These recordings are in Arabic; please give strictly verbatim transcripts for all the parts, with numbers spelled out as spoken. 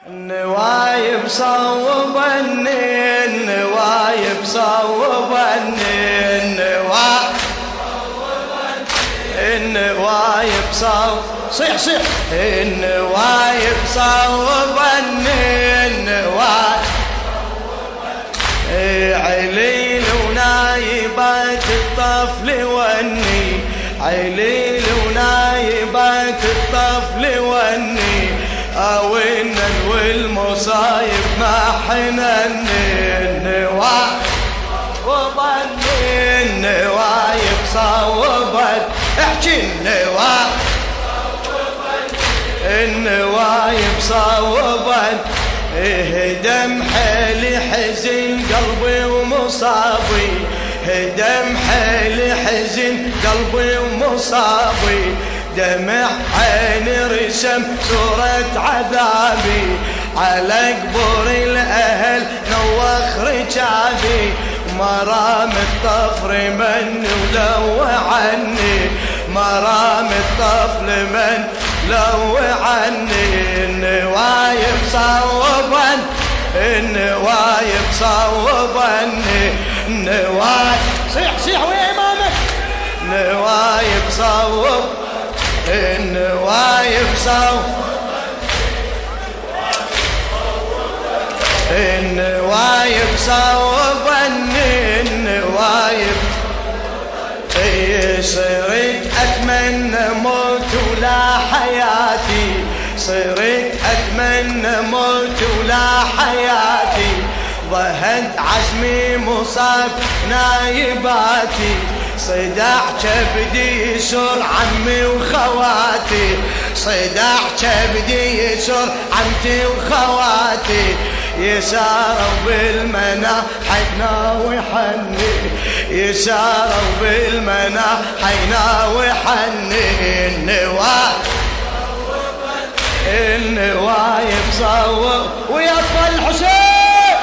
النوايب صوبني النوايب صوبني النوايب النوايب صوب صيح صيح النوايب صوبني النوايب عليل ونايبات الطفل وني عليل ونايبات الطفل وني اوينا والمصايب ما حنني النوايب وظني النوايب صوبت احكي النوايب النوايب صوبت هدم حيلي حزن قلبي ومصابي هدم حيلي حزن قلبي ومصابي دمع عيني رسم صورة عذابي على قبور الأهل نوخ رجابي مرام الطفر من ولو عني مرام الطفل من لو عني النوايب صوبا النوايب صوبني النوايب صيح صيح ويا إمامك النوايب صوب النوايب صوب النوايب صوبني النوايب صرت أتمنى موت ولا حياتي صرت أتمنى موت ولا حياتي ضهد عزمي مصاب نايباتي صداع كبدي يسر عمي وخواتي صداع كبدي يسر عمتي وخواتي يساروا بالمنى حينا وحني يساروا بالمنى حينا وحني النوايب النوايب صوب ويا اطفال الحسين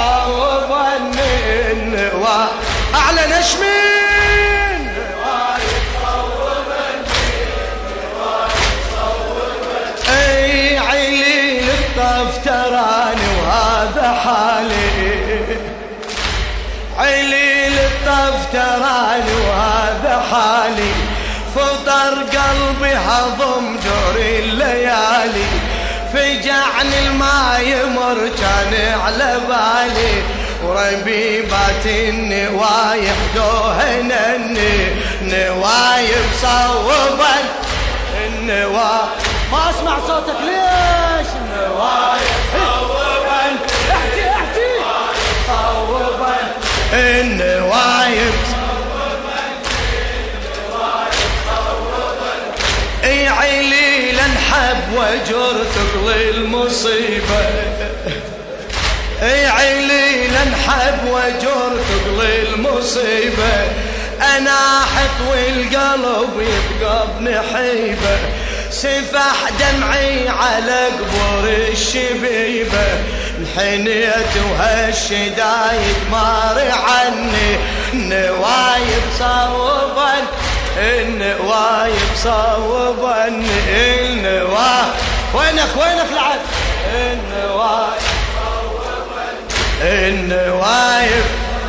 صوبني النوايب اعلى نشمي النوايب صوبني النوايب صوبني اي عيلي الطف تراني وهذا حالي عيلي الطف تراني وهذا حالي فطر قلبي هضم دور الليالي فجعني الماء يمر كان على بالي وربيبات النوايب دوهنني نوايب صوبا النوايب ما اسمع صوتك ليش النوايب صوبا احكي احكي صوبا النوايب اي عيلي لنحب وجر ثقل المصيبة اي عيلي لنحب وجر ثقل المصيبة انا احط والقلب يبقى بنحيبة سفح دمعي على قبور الشبيبة انحنيت وهالشدايد مار عني نوايب صوبا النوايب صوبني النوايب وينك وينك لعب النوايب النوايب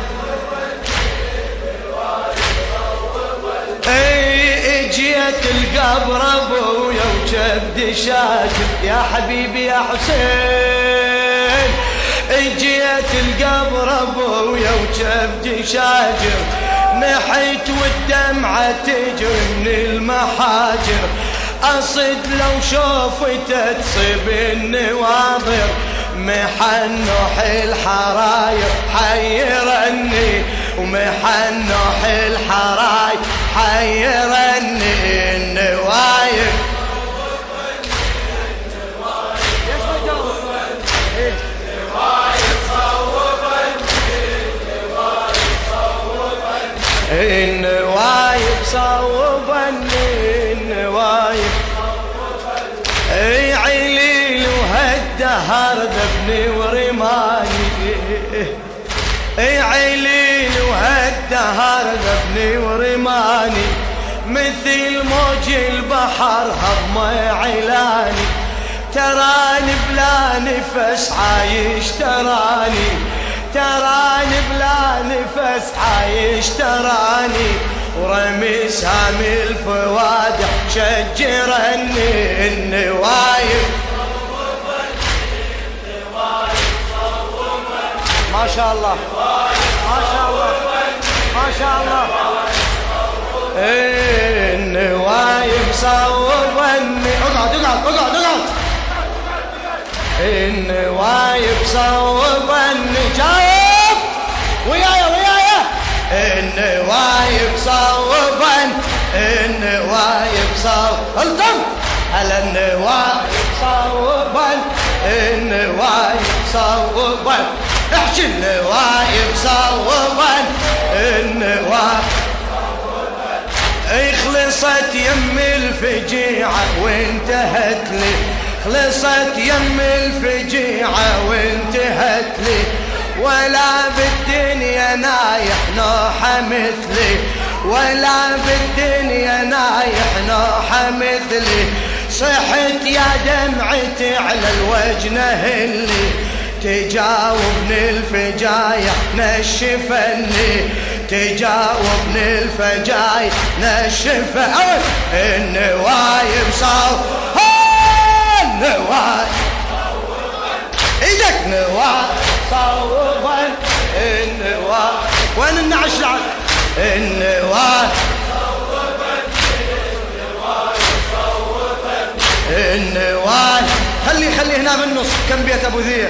اي اجيت القبر ابويا وجبدي شاكر يا حبيبي يا حسين اجيت القبر ابويا وجبدي شاكر نحيت والدمعة تجري من المحاجر أصد لو شوفته تصيب النواظر محنوح الحراير حيرني ومحنوح الحراير حيرني النوايب النوايب صوبني النوايب اي عيليل وهالدهر ذبني ورماني اي عيليل وهالدهر ذبني ورماني مثل موج البحر هضمه علاني تراني بلا نفس عايش تراني، تراني بلا نفس عايش تراني، ورمي سامي الفوادح شجرني النوايب. ما شاء الله ما شاء الله ما شاء الله. النوايب صوبني. اقعد اقعد اقعد اقعد. النوايب صوبني. جاوب ويايا ويايا. النوايب صوبن، النوايب صوب الطم. على النوايب صوبن، النوايب صوبن. احكي النوايب صوبن، النوايب خلصت يم الفجيعة وانتهت لي، خلصت يم الفجيعة وانتهت لي، ولا بالدنيا نايح نوحة مثلي، ولا بالدنيا نايح نوحة مثلي. صحت يا دمعتي على الوجه نهلي، تجاوبني الفجايع نشفني، تجاوبني الفجايع نشفني. النوايب صوب، النوايب ايدك نوايب صوبا. النوايب وين النعش العب؟ النوايب النوايب. خلي خلي هنا بالنص. كم بيت ابو ذير؟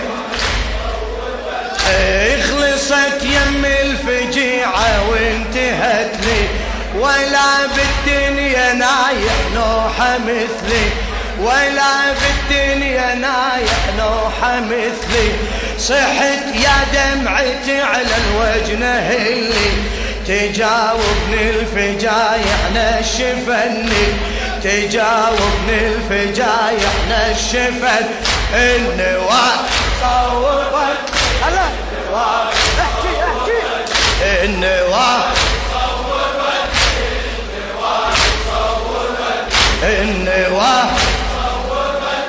خلصت يم الفجيعة وانتهت لي، ولا بالدنيا نايح نوحة مثلي، ولا بالدنيا نايح نوحة مثلي. صحت يا دمعتي على الوجه نهلي، تجاوبني الفجايع نشفني، تجاوبني الفجايع نشفن. النوايب صوبت. هلا النوايب احكي احكي. النوايب صوبت، النوايب صوبت، النوايب صوبت،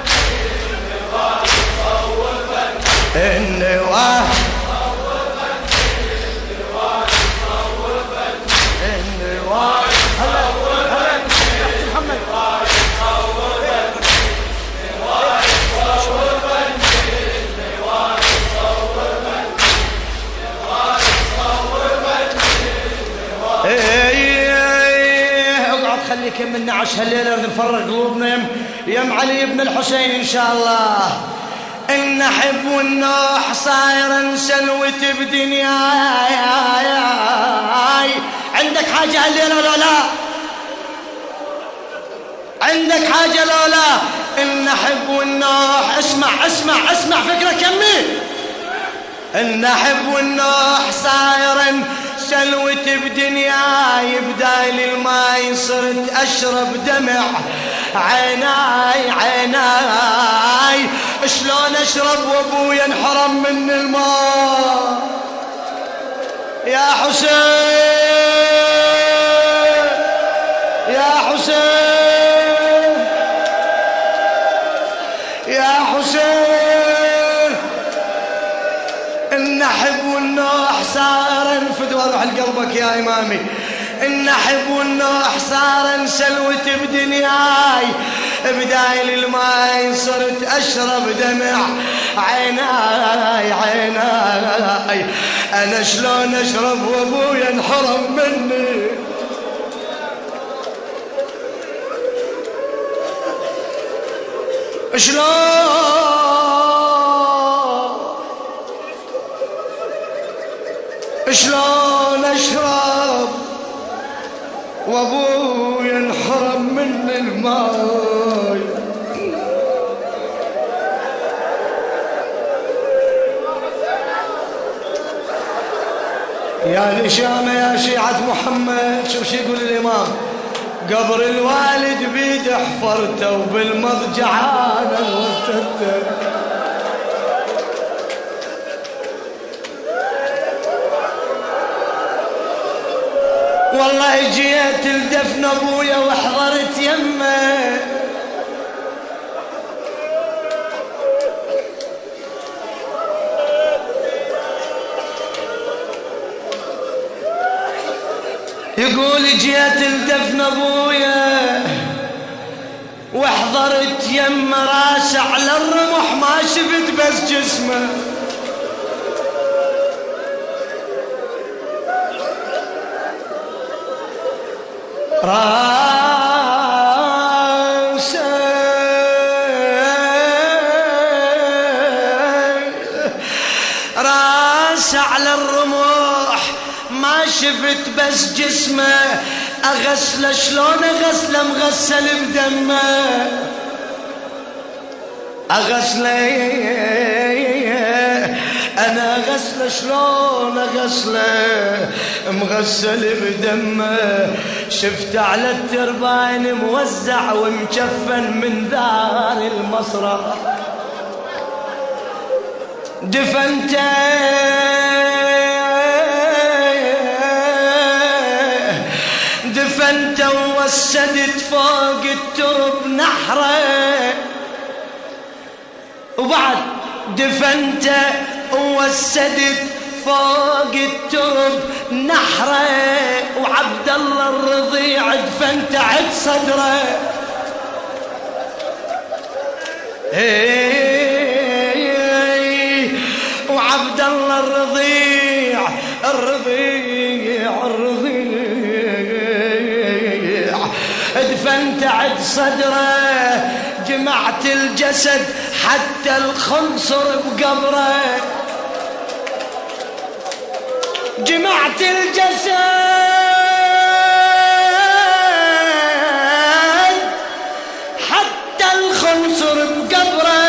النوايب صوبت، النوايب صوبت، النوايب. هلا هلا محمد. اقعد خليك يم النعش هالليله نفرغ قلوبنا يم يم علي بن الحسين ان شاء الله. النحب والنوح صاير سلوة بدنياي. عندك حاجه هالليله ولا لا؟ عندك حاجه لو لا؟ النحب والنوح. اسمع اسمع اسمع فكرك يمي. النحب والنوح صاير سلوة بدنياي، بدايل الماي صرت أشرب دمع عيناي عيناي. شلون أشرب وأبويا انحرم من الماء؟ يا حسين يا حسين يا حسين. النحب والنوح صار فدوى روح لقلبك يا إمامي. النحب والنوح صار سلوة بدنياي، بدايل الماي صرت أشرب دمع عيناي عيناي. أنا شلون أشرب وأبويا انحرم مني؟ شلون شلون أشرب وأبويا انحرم من الماي؟ يا الإشامة يا شيعة محمد. شوف شي يقول الإمام. قبر الوالد بيد حفرته وبالمضجع أنا وتته. والله جيت لدفن ابويا وحضرت يمه، يقول جيت لدفن ابويا وحضرت يم راسه على الرمح ما شفت بس جسمه. راسه راسه على الرمح ما شفت بس جسمه. اغسله شلون اغسله مغسل بدمه. اغسله انا اغسله شلون اغسله مغسل بدمه. شفت على الترباين موزع ومجفن من دار المصرع. دفنته دفنته ووسدت فوق الترب نحره. وبعد دفنته ووسدت فوق الترب نحره. وعبد الله الرضيع دفنته عند صدره. وعبد الله الرضيع الرضيع الرضيع دفنته عند صدره. جمعت الجسد حتى الخنصر بقبره. جمعت الجسد حتى الخنصر بقبره.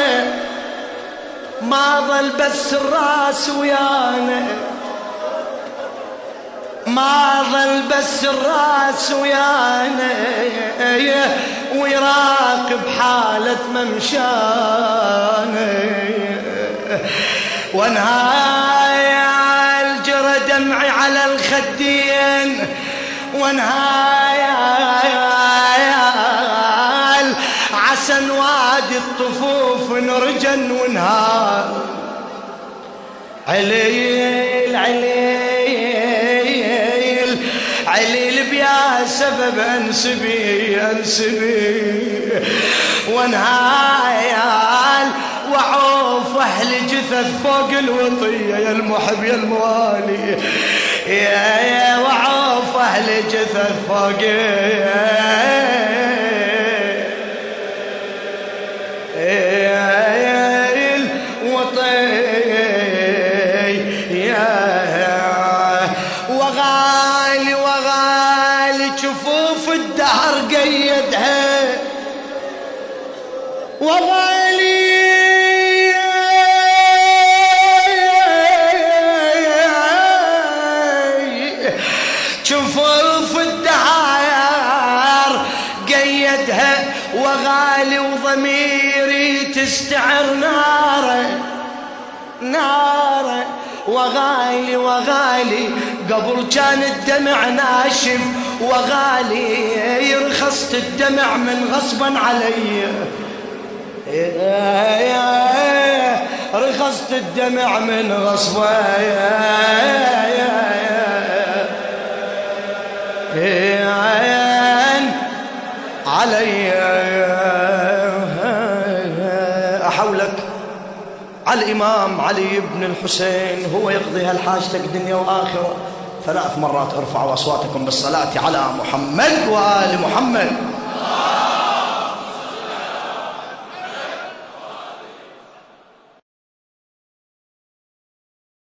ما ظل بس الراس ويانا. ما ظل بس الراس ويانا ويراقب حالة ممشانا. وانهاي الجرى دمعي على الخدين. وانهاي عسن وادي الطفوف نرجن ونهار. عليل عليل عليل بيا سبب انسبي انسبي. وانهايال وعوف اهل جثث فوق الوطيه يا المحب يا الموالي. يا يا وعوف اهل جثث فوق وغالي وغالي جفوف الدهر قيدها. وغالي جفوف الدهر قيدها. وغالي وضميري تستعر ناره ناره. وغالي وغالي قبل كان الدمع ناشف. وغالي رخصت الدمع من غصبا علي. رخصت الدمع من غصبا علي. أحولك على الإمام علي بن الحسين هو يقضي هالحاجتك دنيا وآخرة. ثلاث مرات ارفعوا أصواتكم بالصلاة على محمد وآل محمد.